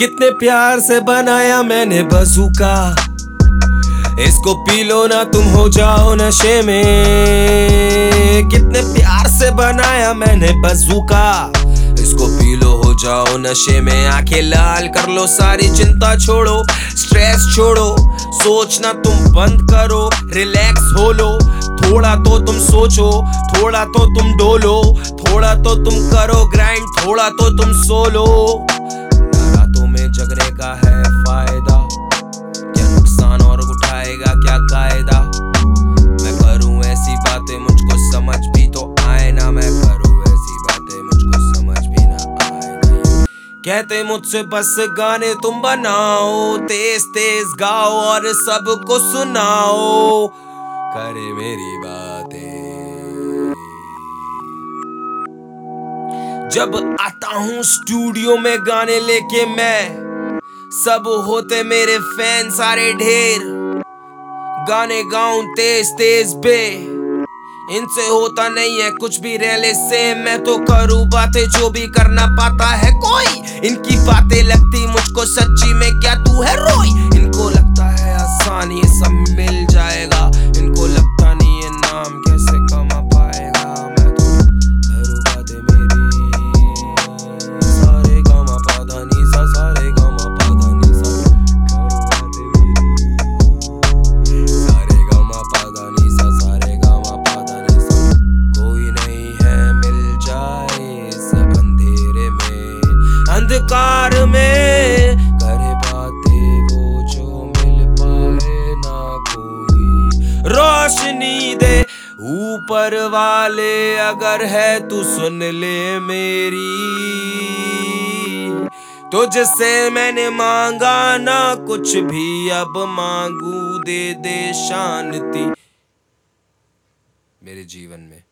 कितने प्यार से बनाया मैंने बज़ूका, इसको पी लो ना तुम हो जाओ नशे में। कितने प्यार से बनाया मैंने बज़ूका, इसको पी लो हो जाओ नशे में। आंखें लाल कर लो, सारी चिंता छोड़ो, स्ट्रेस छोड़ो, सोचना तुम बंद करो, रिलैक्स हो लो। थोड़ा तो तुम सोचो, थोड़ा तो तुम डोलो, थोड़ा तो तुम करो ग्राइंड, थोड़ा तो तुम सोलो। रातों में जगने का है फायदा, क्या नुकसान और उठाएगा क्या कायदा। मैं करूं ऐसी बातें मुझको समझ भी तो आए ना, मैं करूं ऐसी बातें मुझको समझ भी ना आए ना। कहते मुझसे बस गाने तुम बनाओ, तेज तेज गाओ और सबको सुनाओ, करे मेरी बातें। जब आता हूँ स्टूडियो में गाने लेके मैं, सब होते मेरे फैन सारे ढेर। गाने गाऊं तेज तेज बे, इनसे होता नहीं है कुछ भी रहले से। मैं तो करूँ बातें जो भी करना पाता है कोई, इनकी बातें लगती मुझको सच्ची में क्या तू है रोई। इनको लगता है आसान ये सब मिल जाएगा, इनको लगता नहीं है नाम कैसे कमा पाएगा। मैं तो करूँ बातें मेरी, सारे गामा पाधा नी सा, सारे गामा पाधा नी सा। करूँ बातें मेरी, सारे गामा पाधा नी सा, सारे गामा पाधा नी सा। कोई नहीं है मिल जाए इस अंधेरे में, अंधकार में करे बातें वो जो मिल पाए ना कोई। रोशनी दे ऊपर वाले, अगर है तू सुन ले मेरी। तुझसे मैंने मांगा ना कुछ भी, अब मांगू दे दे शांति मेरे जीवन में।